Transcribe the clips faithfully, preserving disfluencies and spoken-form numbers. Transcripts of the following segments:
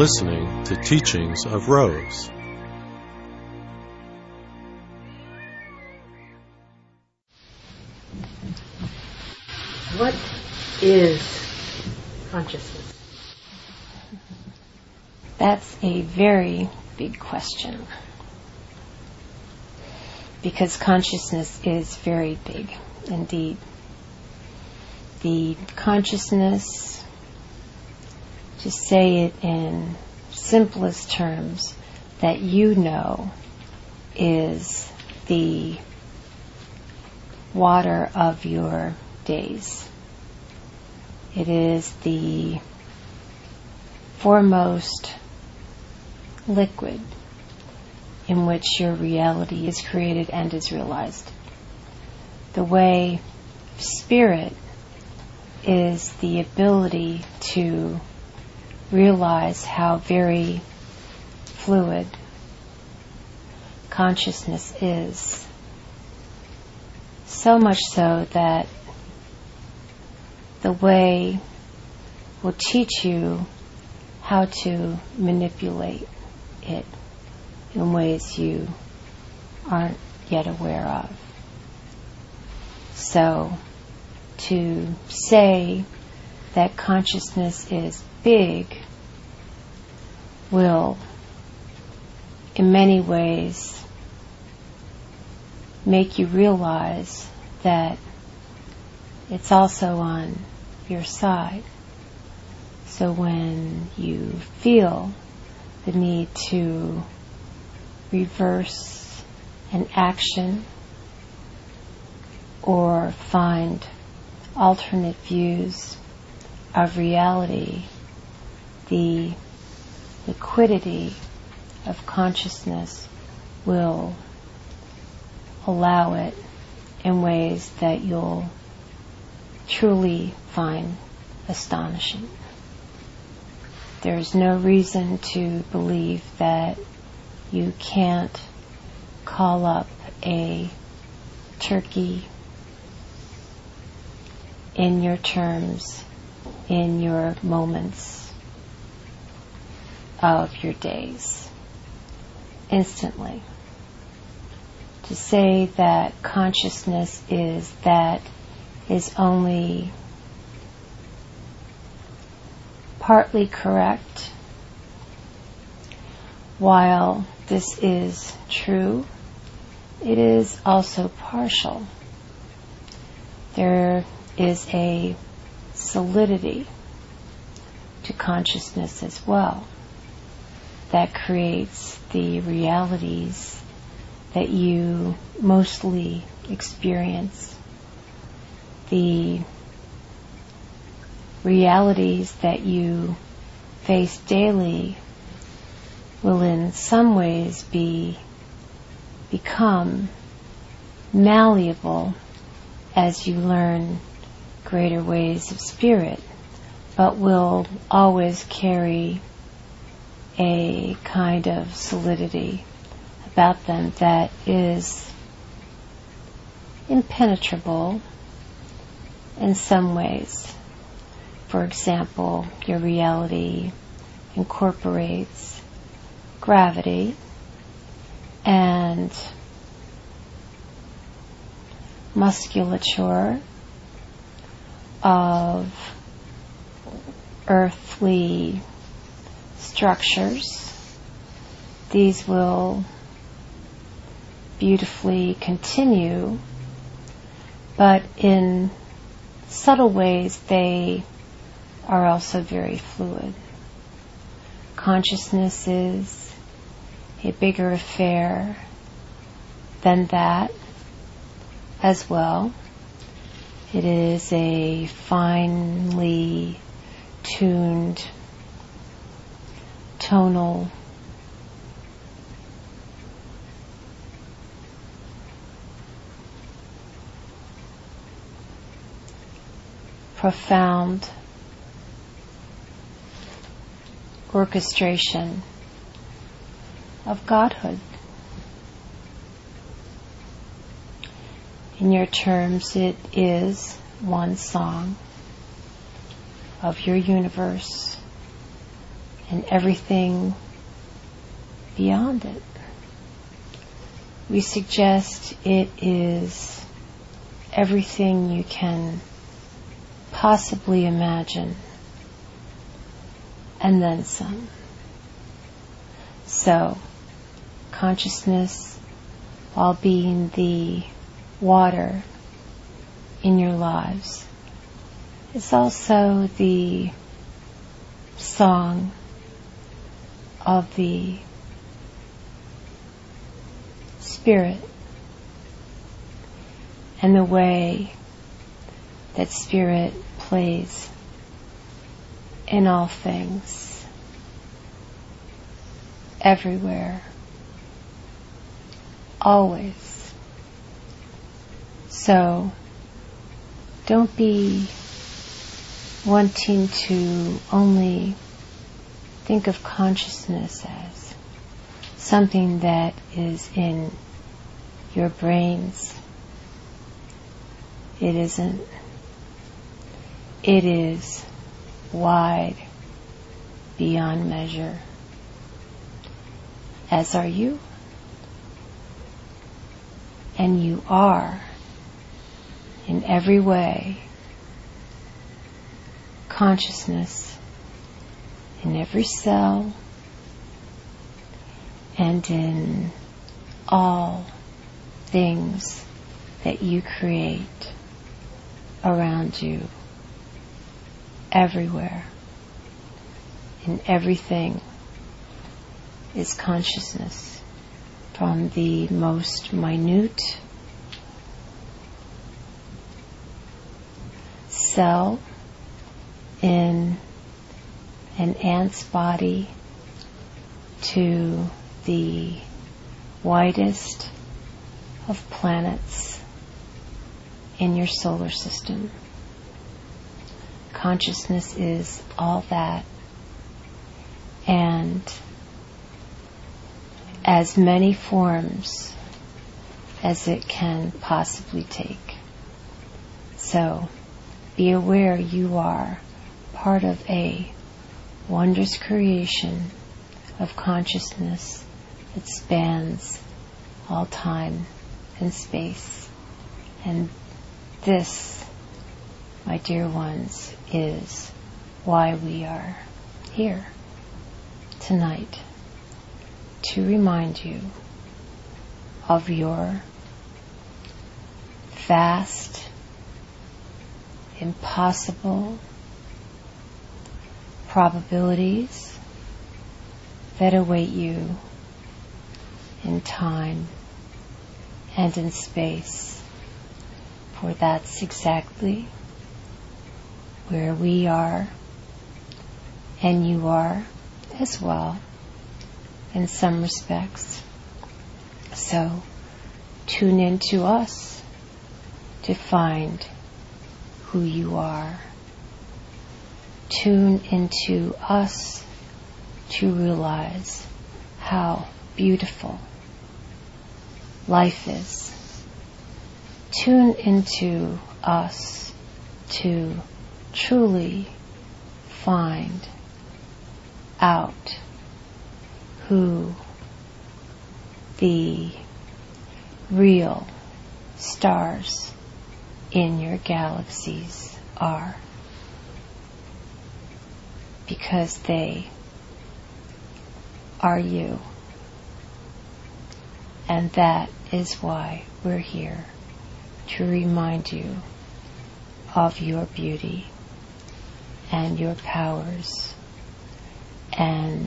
listening to Teachings of Rose. What is consciousness? That's a very big question, because consciousness is very big indeed. The consciousness, to say it in simplest terms, that you know is the water of your days. It is the foremost liquid in which your reality is created and is realized. The way spirit is the ability to realize how very fluid consciousness is. So much so that the way will teach you how to manipulate it in ways you aren't yet aware of. So, to say that consciousness is big will, in many ways, make you realize that it's also on your side. So when you feel the need to reverse an action or find alternate views of reality, the liquidity of consciousness will allow it in ways that you'll truly find astonishing. There's no reason to believe that you can't call up a turkey in your terms, in your moments of your days, instantly. To say that consciousness is that is only partly correct. While this is true, it is also partial. There is a solidity to consciousness as well that creates the realities that you mostly experience. The realities that you face daily will in some ways be become malleable as you learn greater ways of spirit, but will always carry a kind of solidity about them that is impenetrable in some ways. For example, your reality incorporates gravity and musculature of earthly structures. These will beautifully continue, but in subtle ways they are also very fluid. Consciousness is a bigger affair than that as well. It is a finely tuned tonal profound orchestration of Godhood. In your terms, it is one song of your universe and everything beyond it. We suggest it is everything you can possibly imagine, and then some. So, consciousness, while being the water in your lives, is also the song of the Spirit, and the way that Spirit plays in all things, everywhere, always. So don't be wanting to only think of consciousness as something that is in your brains. It isn't. It is wide beyond measure, as are you. And you are, in every way, consciousness in every cell and in all things that you create around you, everywhere. In everything is consciousness, from the most minute cell in an ant's body to the widest of planets in your solar system. Consciousness is all that, and as many forms as it can possibly take. So be aware you are part of a wondrous creation of consciousness that spans all time and space. And this, my dear ones, is why we are here tonight, to remind you of your vast, impossible probabilities that await you in time and in space. For that's exactly where we are, and you are as well, in some respects. So tune into us to find who you are. Tune into us to realize how beautiful life is. Tune into us to truly find out who the real stars in your galaxies are, because they are you. And that is why we're here, to remind you of your beauty and your powers and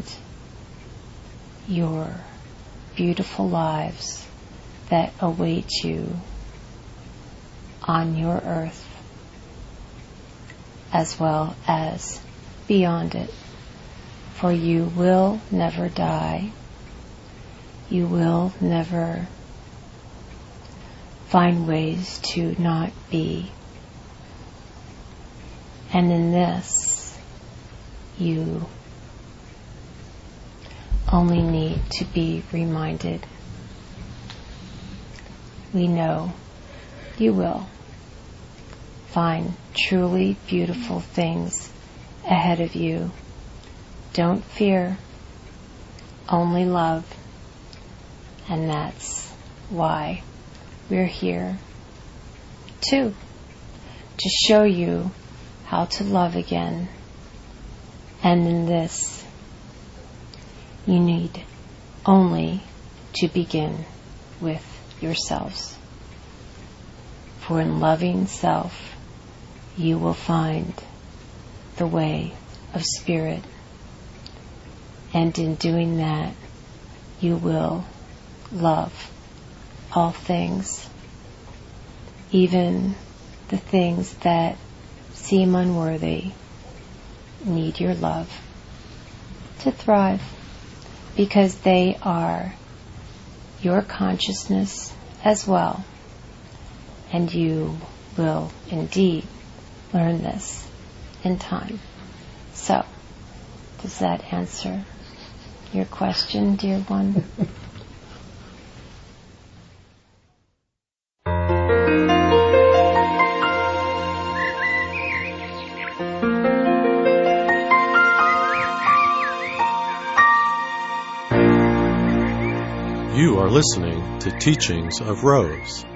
your beautiful lives that await you on your earth, as well as beyond it. For you will never die. You will never find ways to not be. And in this, you only need to be reminded. We know you will find truly beautiful things ahead of you, Don't fear, only love. And that's why we're here, too, to show you how to love again. And in this, you need only to begin with yourselves. For in loving self, you will find the way of spirit. And in doing that, you will love all things, even the things that seem unworthy, need your love to thrive, because they are your consciousness as well. And you will indeed learn this in time. So, does that answer your question, dear one? You are listening to Teachings of Rose.